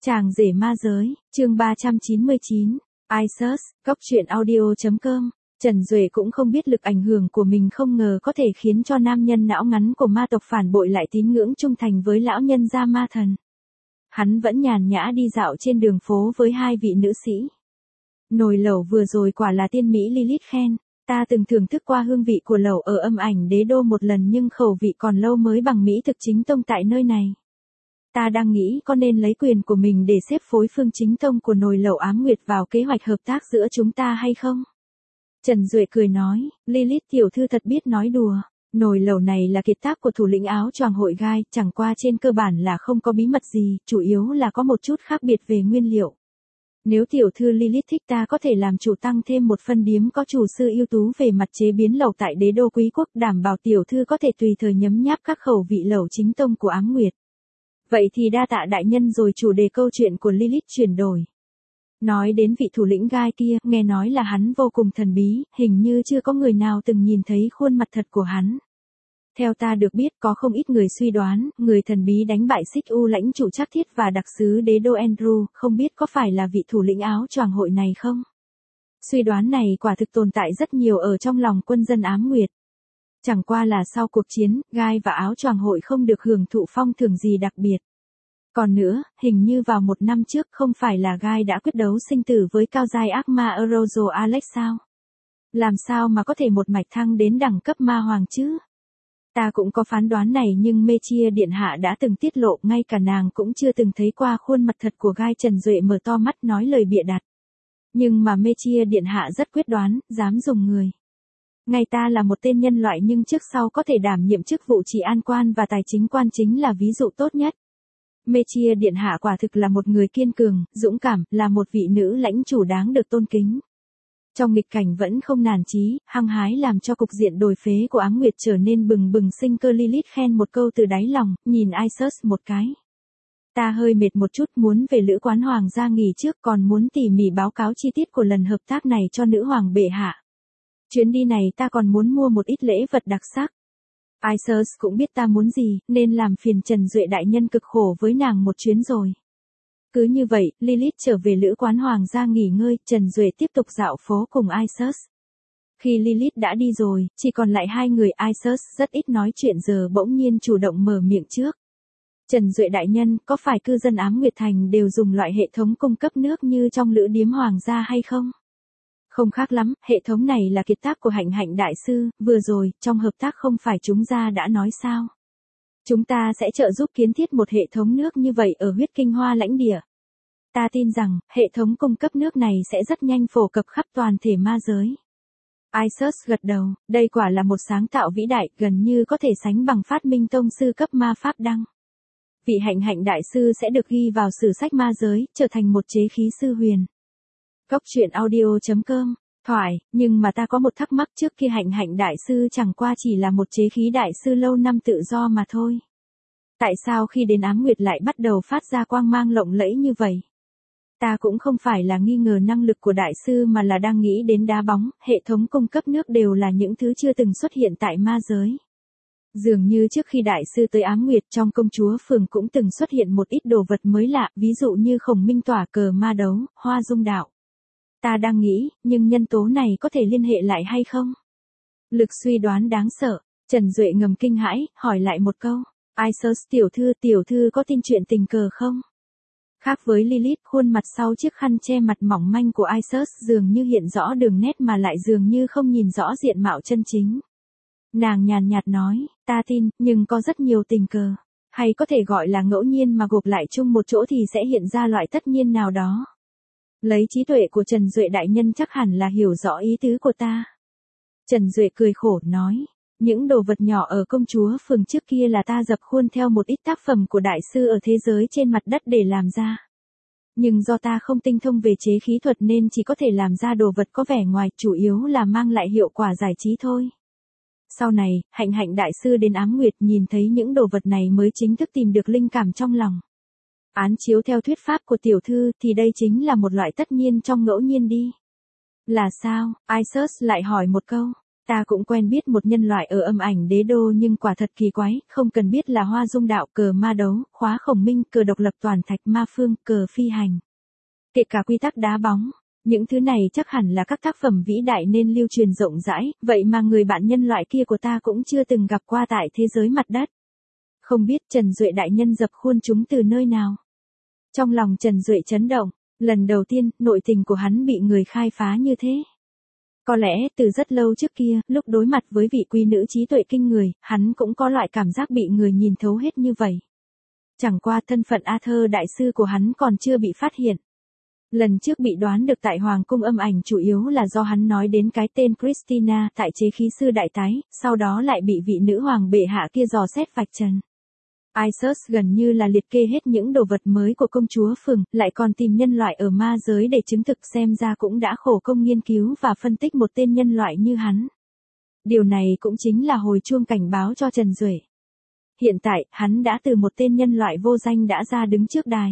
Chàng rể ma giới, chương 399, Isus, Cốc truyện audio.com. Trần Duệ cũng không biết lực ảnh hưởng của mình không ngờ có thể khiến cho nam nhân não ngắn của ma tộc phản bội lại tín ngưỡng trung thành với lão nhân gia ma thần. Hắn vẫn nhàn nhã đi dạo trên đường phố với hai vị nữ sĩ. Nồi lẩu vừa rồi quả là tiên mỹ Lilith khen. Ta từng thưởng thức qua hương vị của lẩu ở Âm Ảnh Đế Đô một lần nhưng khẩu vị còn lâu mới bằng mỹ thực chính tông tại nơi này. Ta đang nghĩ có nên lấy quyền của mình để xếp phối phương chính tông của nồi lẩu Ám Nguyệt vào kế hoạch hợp tác giữa chúng ta hay không? Trần Duệ cười nói, Lilith tiểu thư thật biết nói đùa. Nồi lẩu này là kiệt tác của thủ lĩnh áo choàng hội gai, chẳng qua trên cơ bản là không có bí mật gì, chủ yếu là có một chút khác biệt về nguyên liệu. Nếu tiểu thư Lilith thích ta có thể làm chủ tăng thêm một phân điếm có chủ sư ưu tú về mặt chế biến lẩu tại Đế Đô Quý Quốc, đảm bảo tiểu thư có thể tùy thời nhấm nháp các khẩu vị lẩu chính tông của Ám Nguyệt. Vậy thì đa tạ đại nhân rồi. Chủ đề câu chuyện của Lilith chuyển đổi. Nói đến vị thủ lĩnh gai kia, nghe nói là hắn vô cùng thần bí, hình như chưa có người nào từng nhìn thấy khuôn mặt thật của hắn. Theo ta được biết có không ít người suy đoán, người thần bí đánh bại Xích U lãnh chủ Trác Thiết và đặc sứ Đế Đô Andrew, không biết có phải là vị thủ lĩnh áo choàng hội này không? Suy đoán này quả thực tồn tại rất nhiều ở trong lòng quân dân Ám Nguyệt. Chẳng qua là sau cuộc chiến, gai và áo choàng hội không được hưởng thụ phong thưởng gì đặc biệt. Còn nữa, hình như vào một năm trước không phải là gai đã quyết đấu sinh tử với cao giai ác ma Arozo Alex sao? Làm sao mà có thể một mạch thăng đến đẳng cấp ma hoàng chứ? Ta cũng có phán đoán này nhưng Mechia Điện Hạ đã từng tiết lộ, ngay cả nàng cũng chưa từng thấy qua khuôn mặt thật của gai. Trần Duệ mở to mắt nói lời bịa đặt. Nhưng mà Mechia Điện Hạ rất quyết đoán, dám dùng người. Ngay ta là một tên nhân loại nhưng trước sau có thể đảm nhiệm chức vụ trị an quan và tài chính quan chính là ví dụ tốt nhất. Mechia Điện Hạ quả thực là một người kiên cường, dũng cảm, là một vị nữ lãnh chủ đáng được tôn kính. Trong nghịch cảnh vẫn không nản chí, hăng hái làm cho cục diện đồi phế của Ám Nguyệt trở nên bừng bừng sinh cơ. Lilith khen một câu từ đáy lòng, nhìn Isus một cái. Ta hơi mệt một chút, muốn về lữ quán hoàng gia nghỉ trước, còn muốn tỉ mỉ báo cáo chi tiết của lần hợp tác này cho nữ hoàng bệ hạ. Chuyến đi này ta còn muốn mua một ít lễ vật đặc sắc. Isus cũng biết ta muốn gì, nên làm phiền Trần Duệ đại nhân cực khổ với nàng một chuyến rồi. Cứ như vậy, Lilith trở về lữ quán hoàng gia nghỉ ngơi, Trần Duệ tiếp tục dạo phố cùng Isus. Khi Lilith đã đi rồi, chỉ còn lại hai người. Isus rất ít nói chuyện giờ bỗng nhiên chủ động mở miệng trước. Trần Duệ đại nhân, có phải cư dân Ám Nguyệt Thành đều dùng loại hệ thống cung cấp nước như trong lữ điếm hoàng gia hay không? Không khác lắm, hệ thống này là kiệt tác của Hạnh Hạnh đại sư, vừa rồi, trong hợp tác không phải chúng ta đã nói sao? Chúng ta sẽ trợ giúp kiến thiết một hệ thống nước như vậy ở huyết kinh hoa lãnh địa. Ta tin rằng, hệ thống cung cấp nước này sẽ rất nhanh phổ cập khắp toàn thể ma giới. Isus gật đầu, đây quả là một sáng tạo vĩ đại, gần như có thể sánh bằng phát minh tông sư cấp ma pháp đăng. Vị Hạnh Hạnh đại sư sẽ được ghi vào sử sách ma giới, trở thành một chế khí sư huyền. Cốc truyện audio.com. Thoại, nhưng mà ta có một thắc mắc, trước khi Hạnh Hạnh đại sư chẳng qua chỉ là một chế khí đại sư lâu năm tự do mà thôi. Tại sao khi đến Ám Nguyệt lại bắt đầu phát ra quang mang lộng lẫy như vậy? Ta cũng không phải là nghi ngờ năng lực của đại sư mà là đang nghĩ đến đá bóng, hệ thống cung cấp nước đều là những thứ chưa từng xuất hiện tại ma giới. Dường như trước khi đại sư tới Ám Nguyệt, trong công chúa phường cũng từng xuất hiện một ít đồ vật mới lạ, ví dụ như khổng minh tỏa, cờ ma đấu, hoa dung đạo. Ta đang nghĩ, nhưng nhân tố này có thể liên hệ lại hay không? Lực suy đoán đáng sợ. Trần Duệ ngầm kinh hãi, hỏi lại một câu. Isus tiểu thư có tin chuyện tình cờ không? Khác với Lilith, khuôn mặt sau chiếc khăn che mặt mỏng manh của Isus dường như hiện rõ đường nét mà lại dường như không nhìn rõ diện mạo chân chính. Nàng nhàn nhạt nói, ta tin, nhưng có rất nhiều tình cờ. Hay có thể gọi là ngẫu nhiên mà gộp lại chung một chỗ thì sẽ hiện ra loại tất nhiên nào đó. Lấy trí tuệ của Trần Duệ đại nhân chắc hẳn là hiểu rõ ý tứ của ta. Trần Duệ cười khổ nói, những đồ vật nhỏ ở công chúa phường trước kia là ta dập khuôn theo một ít tác phẩm của đại sư ở thế giới trên mặt đất để làm ra. Nhưng do ta không tinh thông về chế khí thuật nên chỉ có thể làm ra đồ vật có vẻ ngoài, chủ yếu là mang lại hiệu quả giải trí thôi. Sau này, Hạnh Hạnh đại sư đến Ám Nguyệt nhìn thấy những đồ vật này mới chính thức tìm được linh cảm trong lòng. Án chiếu theo thuyết pháp của tiểu thư thì đây chính là một loại tất nhiên trong ngẫu nhiên đi. Là sao? Isus lại hỏi một câu. Ta cũng quen biết một nhân loại ở âm ảnh đế đô nhưng quả thật kỳ quái, không cần biết là hoa dung đạo, cờ ma đấu, khóa khổng minh, cờ độc lập toàn thạch ma phương, cờ phi hành. Kể cả quy tắc đá bóng. Những thứ này chắc hẳn là các tác phẩm vĩ đại nên lưu truyền rộng rãi, vậy mà người bạn nhân loại kia của ta cũng chưa từng gặp qua tại thế giới mặt đất. Không biết Trần Duệ đại nhân dập khuôn chúng từ nơi nào. Trong lòng Trần Duệ chấn động, lần đầu tiên, nội tình của hắn bị người khai phá như thế. Có lẽ từ rất lâu trước kia, lúc đối mặt với vị quý nữ trí tuệ kinh người, hắn cũng có loại cảm giác bị người nhìn thấu hết như vậy. Chẳng qua thân phận Arthur đại sư của hắn còn chưa bị phát hiện. Lần trước bị đoán được tại Hoàng cung âm ảnh chủ yếu là do hắn nói đến cái tên Christina tại chế khí sư đại tái, sau đó lại bị vị nữ hoàng bệ hạ kia dò xét vạch trần. Isus gần như là liệt kê hết những đồ vật mới của công chúa Phường, lại còn tìm nhân loại ở ma giới để chứng thực, xem ra cũng đã khổ công nghiên cứu và phân tích một tên nhân loại như hắn. Điều này cũng chính là hồi chuông cảnh báo cho Trần Duệ. Hiện tại, hắn đã từ một tên nhân loại vô danh đã ra đứng trước đài.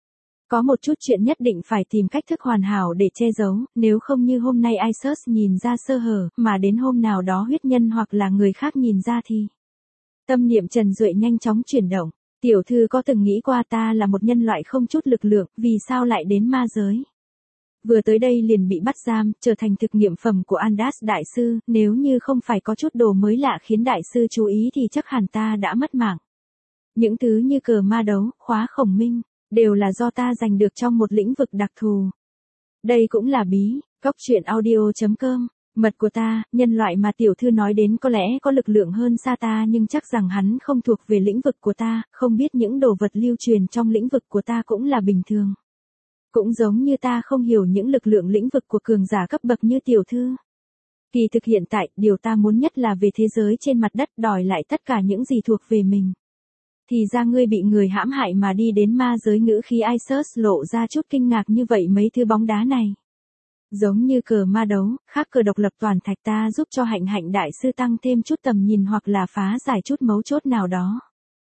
Có một chút chuyện nhất định phải tìm cách thức hoàn hảo để che giấu, nếu không như hôm nay Isus nhìn ra sơ hở, mà đến hôm nào đó huyết nhân hoặc là người khác nhìn ra thì... Tâm niệm Trần Duệ nhanh chóng chuyển động. Tiểu thư có từng nghĩ qua ta là một nhân loại không chút lực lượng, vì sao lại đến ma giới? Vừa tới đây liền bị bắt giam, trở thành thực nghiệm phẩm của Andas đại sư, nếu như không phải có chút đồ mới lạ khiến đại sư chú ý thì chắc hẳn ta đã mất mạng. Những thứ như cờ ma đấu, khóa khổng minh, đều là do ta giành được trong một lĩnh vực đặc thù. Đây cũng là bí, coctruyện.audio.com. Mật của ta, nhân loại mà tiểu thư nói đến có lẽ có lực lượng hơn xa ta nhưng chắc rằng hắn không thuộc về lĩnh vực của ta, không biết những đồ vật lưu truyền trong lĩnh vực của ta cũng là bình thường. Cũng giống như ta không hiểu những lực lượng lĩnh vực của cường giả cấp bậc như tiểu thư. Kỳ thực hiện tại, điều ta muốn nhất là về thế giới trên mặt đất đòi lại tất cả những gì thuộc về mình. Thì ra ngươi bị người hãm hại mà đi đến ma giới, ngữ khí Isus lộ ra chút kinh ngạc như vậy mấy thứ bóng đá này. Giống như cờ ma đấu, khác cờ độc lập toàn thạch ta giúp cho hạnh hạnh đại sư tăng thêm chút tầm nhìn hoặc là phá giải chút mấu chốt nào đó.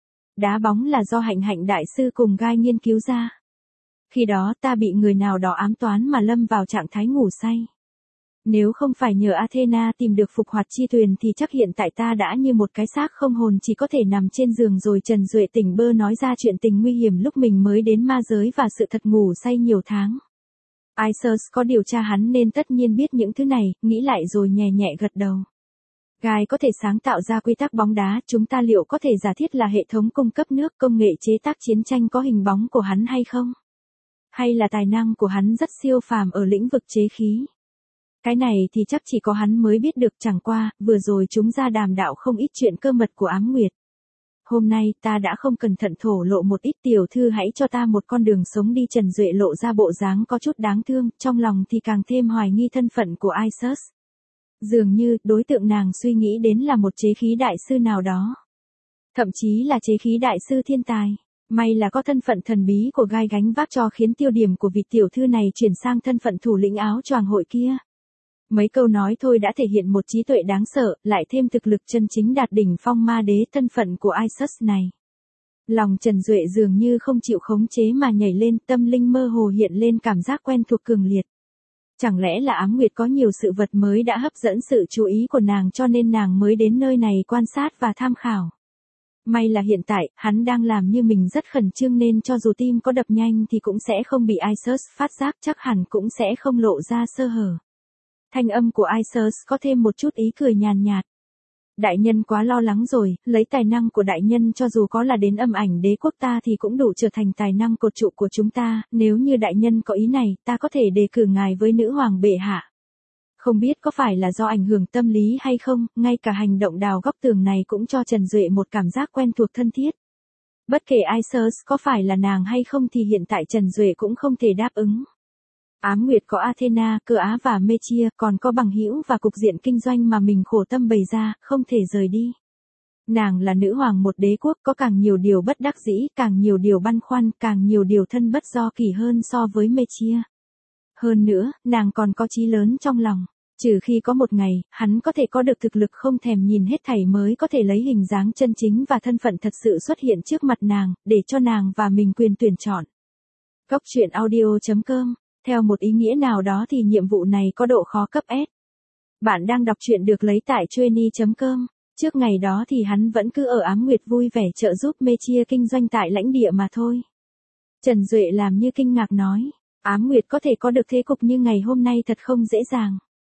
Đá bóng là do hạnh hạnh đại sư cùng gai nghiên cứu ra. Khi đó ta bị người nào đó ám toán mà lâm vào trạng thái ngủ say. Nếu không phải nhờ Athena tìm được phục hoạt chi thuyền thì chắc hiện tại ta đã như một cái xác không hồn chỉ có thể nằm trên giường rồi. Trần Duệ tỉnh bơ nói ra chuyện tình nguy hiểm lúc mình mới đến ma giới và sự thật ngủ say nhiều tháng. Isus có điều tra hắn nên tất nhiên biết những thứ này, nghĩ lại rồi nhẹ nhẹ gật đầu. Gai có thể sáng tạo ra quy tắc bóng đá, chúng ta liệu có thể giả thiết là hệ thống cung cấp nước, công nghệ chế tác chiến tranh có hình bóng của hắn hay không? Hay là tài năng của hắn rất siêu phàm ở lĩnh vực chế khí? Cái này thì chắc chỉ có hắn mới biết được, chẳng qua, vừa rồi chúng ra đàm đạo không ít chuyện cơ mật của Ám Nguyệt. Hôm nay ta đã không cẩn thận thổ lộ một ít, tiểu thư hãy cho ta một con đường sống đi. Trần Duệ lộ ra bộ dáng có chút đáng thương, trong lòng thì càng thêm hoài nghi thân phận của Isus. Dường như, đối tượng nàng suy nghĩ đến là một chế khí đại sư nào đó. Thậm chí là chế khí đại sư thiên tài. May là có thân phận thần bí của gai gánh vác cho khiến tiêu điểm của vị tiểu thư này chuyển sang thân phận thủ lĩnh áo choàng hội kia. Mấy câu nói thôi đã thể hiện một trí tuệ đáng sợ, lại thêm thực lực chân chính đạt đỉnh phong ma đế. Thân phận của Isus này. Lòng Trần Duệ dường như không chịu khống chế mà nhảy lên, tâm linh mơ hồ hiện lên cảm giác quen thuộc cường liệt. Chẳng lẽ là Ám Nguyệt có nhiều sự vật mới đã hấp dẫn sự chú ý của nàng cho nên nàng mới đến nơi này quan sát và tham khảo. May là hiện tại, hắn đang làm như mình rất khẩn trương nên cho dù tim có đập nhanh thì cũng sẽ không bị Isus phát giác, chắc hẳn cũng sẽ không lộ ra sơ hở. Thanh âm của Isus có thêm một chút ý cười nhàn nhạt. Đại nhân quá lo lắng rồi, lấy tài năng của đại nhân cho dù có là đến âm ảnh đế quốc ta thì cũng đủ trở thành tài năng cột trụ của chúng ta, nếu như đại nhân có ý này, ta có thể đề cử ngài với nữ hoàng bệ hạ. Không biết có phải là do ảnh hưởng tâm lý hay không, ngay cả hành động đào góc tường này cũng cho Trần Duệ một cảm giác quen thuộc thân thiết. Bất kể Isus có phải là nàng hay không thì hiện tại Trần Duệ cũng không thể đáp ứng. Ám Nguyệt có Athena, Cơ Á và Mechia, còn có bằng hữu và cục diện kinh doanh mà mình khổ tâm bày ra, không thể rời đi. Nàng là nữ hoàng một đế quốc, có càng nhiều điều bất đắc dĩ, càng nhiều điều băn khoăn, càng nhiều điều thân bất do kỷ hơn so với Mechia. Hơn nữa, nàng còn có chí lớn trong lòng. Trừ khi có một ngày, hắn có thể có được thực lực không thèm nhìn hết thảy mới có thể lấy hình dáng chân chính và thân phận thật sự xuất hiện trước mặt nàng, để cho nàng và mình quyền tuyển chọn. Coctruyện.audio.com. Theo một ý nghĩa nào đó thì nhiệm vụ này có độ khó cấp S. Bạn đang đọc truyện được lấy tại Chueny.com. Trước ngày đó thì hắn vẫn cứ ở Ám Nguyệt vui vẻ trợ giúp Mechia kinh doanh tại lãnh địa mà thôi. Trần Duệ làm như kinh ngạc nói, Ám Nguyệt có thể có được thế cục như ngày hôm nay thật không dễ dàng.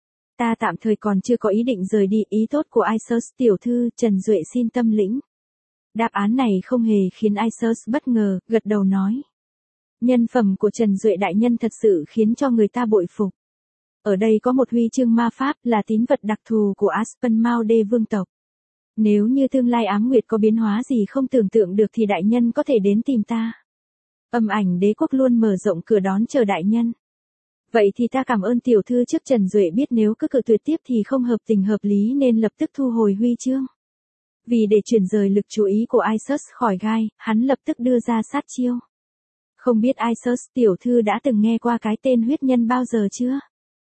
Ta tạm thời còn chưa có ý định rời đi, ý tốt của Isus tiểu thư, Trần Duệ xin tâm lĩnh. Đáp án này không hề khiến Isus bất ngờ, gật đầu nói. Nhân phẩm của Trần Duệ đại nhân thật sự khiến cho người ta bội phục. Ở đây có một huy chương ma pháp là tín vật đặc thù của Aspenmaude vương tộc. Nếu như tương lai Ám Nguyệt có biến hóa gì không tưởng tượng được thì đại nhân có thể đến tìm ta. Âm Ảnh Đế quốc luôn mở rộng cửa đón chờ đại nhân. Vậy thì ta cảm ơn tiểu thư trước. Trần Duệ biết nếu cứ cự tuyệt tiếp thì không hợp tình hợp lý nên lập tức thu hồi huy chương. Vì để chuyển rời lực chú ý của Isus khỏi gai, hắn lập tức đưa ra sát chiêu. Không biết Isus tiểu thư đã từng nghe qua cái tên huyết nhân bao giờ chưa?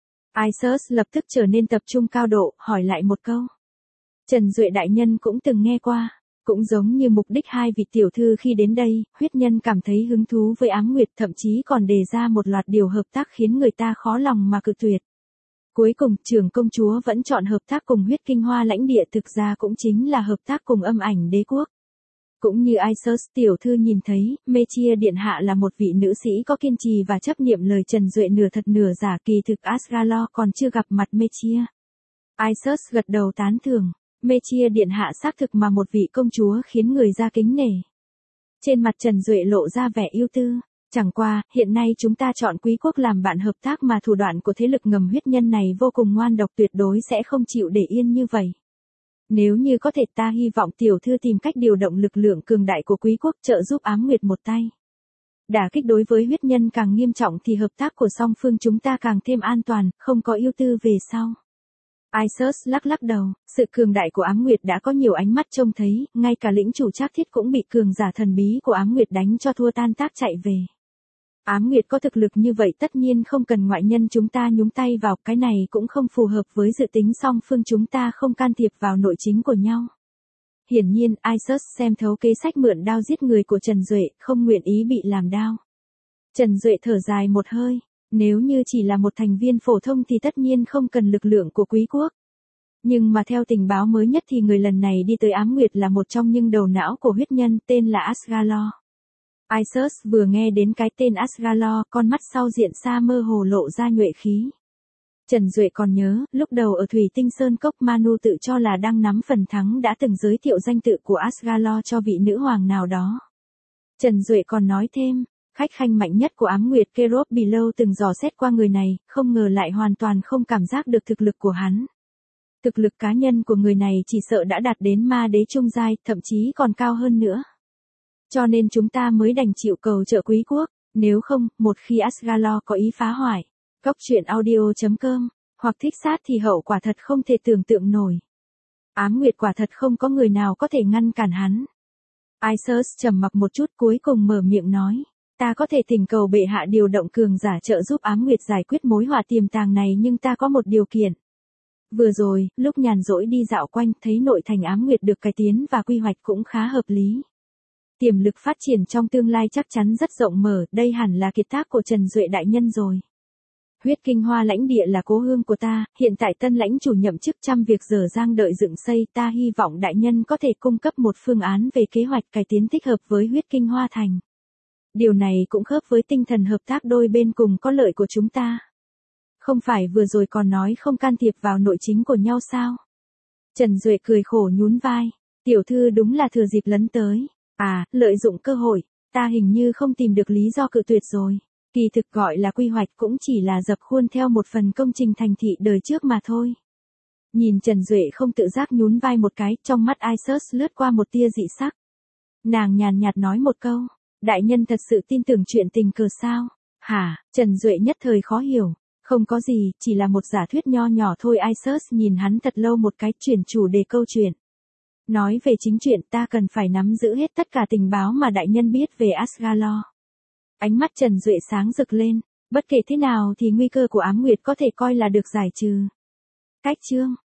Isus lập tức trở nên tập trung cao độ, hỏi lại một câu. Trần Duệ đại nhân cũng từng nghe qua. Cũng giống như mục đích hai vị tiểu thư khi đến đây, huyết nhân cảm thấy hứng thú với Ám Nguyệt, thậm chí còn đề ra một loạt điều hợp tác khiến người ta khó lòng mà cự tuyệt. Cuối cùng, trưởng công chúa vẫn chọn hợp tác cùng huyết kinh hoa lãnh địa, thực ra cũng chính là hợp tác cùng Âm Ảnh Đế quốc. Cũng như Isus tiểu thư nhìn thấy, Mechia điện hạ là một vị nữ sĩ có kiên trì và chấp niệm lời Trần Duệ nửa thật nửa giả, kỳ thực Asgalor còn chưa gặp mặt Mechia. Isus gật đầu tán thưởng. Mechia điện hạ xác thực mà một vị công chúa khiến người ra kính nể. Trên mặt Trần Duệ lộ ra vẻ ưu tư. Chẳng qua, hiện nay chúng ta chọn Quý quốc làm bạn hợp tác mà thủ đoạn của thế lực ngầm huyết nhân này vô cùng ngoan độc, tuyệt đối sẽ không chịu để yên như vậy. Nếu như có thể, ta hy vọng tiểu thư tìm cách điều động lực lượng cường đại của Quý quốc trợ giúp Ám Nguyệt một tay. Đả kích đối với huyết nhân càng nghiêm trọng thì hợp tác của song phương chúng ta càng thêm an toàn, không có ưu tư về sau. Isus lắc lắc đầu, sự cường đại của Ám Nguyệt đã có nhiều ánh mắt trông thấy, ngay cả lĩnh chủ Trác Thiết cũng bị cường giả thần bí của Ám Nguyệt đánh cho thua tan tác chạy về. Ám Nguyệt có thực lực như vậy tất nhiên không cần ngoại nhân chúng ta nhúng tay vào, cái này cũng không phù hợp với dự tính song phương chúng ta không can thiệp vào nội chính của nhau. Hiển nhiên, Isus xem thấu kế sách mượn đao giết người của Trần Duệ, không nguyện ý bị làm đao. Trần Duệ thở dài một hơi. Nếu như chỉ là một thành viên phổ thông thì tất nhiên không cần lực lượng của Quý quốc. Nhưng mà theo tình báo mới nhất thì người lần này đi tới Ám Nguyệt là một trong những đầu não của huyết nhân, tên là Asgalor. Isus vừa nghe đến cái tên Asgalor, con mắt sau diện xa mơ hồ lộ ra nhuệ khí. Trần Duệ còn nhớ, lúc đầu ở Thủy Tinh Sơn Cốc, Manu tự cho là đang nắm phần thắng đã từng giới thiệu danh tự của Asgalor cho vị nữ hoàng nào đó. Trần Duệ còn nói thêm, khách khanh mạnh nhất của Ám Nguyệt Kerop Below từng dò xét qua người này, không ngờ lại hoàn toàn không cảm giác được thực lực của hắn. Thực lực cá nhân của người này chỉ sợ đã đạt đến ma đế trung giai, thậm chí còn cao hơn nữa. Cho nên chúng ta mới đành chịu cầu trợ Quý quốc, nếu không, một khi Asgalor có ý phá hoại, Cốc truyện audio.com, hoặc thích sát thì hậu quả thật không thể tưởng tượng nổi. Ám Nguyệt quả thật không có người nào có thể ngăn cản hắn. Isus trầm mặc một chút cuối cùng mở miệng nói. Ta có thể thỉnh cầu bệ hạ điều động cường giả trợ giúp Ám Nguyệt giải quyết mối họa tiềm tàng này, nhưng ta có một điều kiện. Vừa rồi, lúc nhàn rỗi đi dạo quanh, thấy nội thành Ám Nguyệt được cải tiến và quy hoạch cũng khá hợp lý. Tiềm lực phát triển trong tương lai chắc chắn rất rộng mở, đây hẳn là kiệt tác của Trần Duệ đại nhân rồi. Huyết kinh hoa lãnh địa là cố hương của ta, hiện tại tân lãnh chủ nhậm chức, trăm việc dở dang đợi dựng xây, ta hy vọng đại nhân có thể cung cấp một phương án về kế hoạch cải tiến thích hợp với huyết kinh hoa thành. Điều này cũng khớp với tinh thần hợp tác đôi bên cùng có lợi của chúng ta. Không phải vừa rồi còn nói không can thiệp vào nội chính của nhau sao? Trần Duệ cười khổ nhún vai. Tiểu thư đúng là thừa dịp lấn tới. À, lợi dụng cơ hội, ta hình như không tìm được lý do cự tuyệt rồi. Kỳ thực gọi là quy hoạch cũng chỉ là dập khuôn theo một phần công trình thành thị đời trước mà thôi. Nhìn Trần Duệ không tự giác nhún vai một cái, trong mắt Isus lướt qua một tia dị sắc. Nàng nhàn nhạt nói một câu. Đại nhân thật sự tin tưởng chuyện tình cờ sao? Hả? Trần Duệ nhất thời khó hiểu. Không có gì, chỉ là một giả thuyết nho nhỏ thôi. Isus nhìn hắn thật lâu một cái, chuyển chủ đề câu chuyện. Nói về chính chuyện, ta cần phải nắm giữ hết tất cả tình báo mà đại nhân biết về Asgalor. Ánh mắt Trần Duệ sáng rực lên. Bất kể thế nào thì nguy cơ của Ám Nguyệt có thể coi là được giải trừ. Cách chương